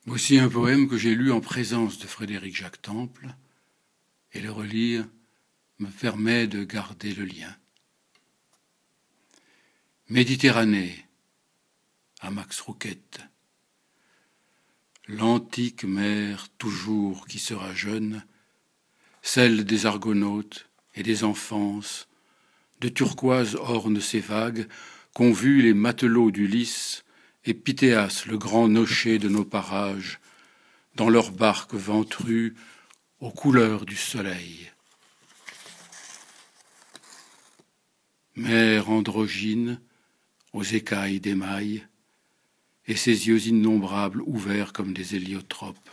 Voici un poème que j'ai lu en présence de Frédéric Jacques Temple, et le relire me permet de garder le lien. Méditerranée, à Max Rouquette. L'antique mer toujours qui sera jeune, celle des argonautes et des enfances, de turquoise ornent ces vagues qu'ont vues les matelots d'Ulysse et Pythéas, le grand nocher de nos parages, dans leurs barques ventrues aux couleurs du soleil. Mer androgyne, aux écailles d'émail, et ses yeux innombrables ouverts comme des héliotropes.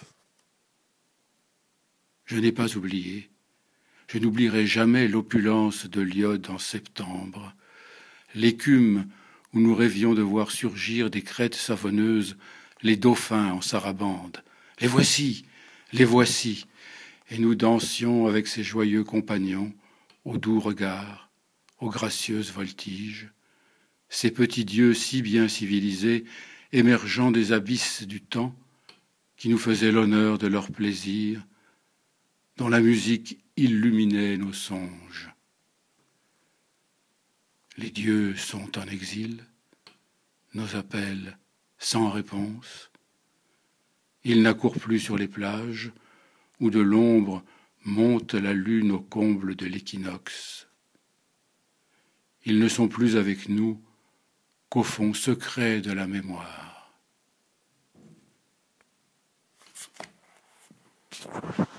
Je n'ai pas oublié, je n'oublierai jamais l'opulence de l'Iode en septembre, l'écume où nous rêvions de voir surgir des crêtes savonneuses les dauphins en sarabande. Les voici, et nous dansions avec ces joyeux compagnons, aux doux regards, aux gracieuses voltiges, ces petits dieux si bien civilisés, émergeant des abysses du temps, qui nous faisaient l'honneur de leur plaisir, dont la musique illuminait nos songes. Les dieux sont en exil, nos appels sans réponse. Ils n'accourent plus sur les plages, où de l'ombre monte la lune au comble de l'équinoxe. Ils ne sont plus avec nous qu'au fond secret de la mémoire.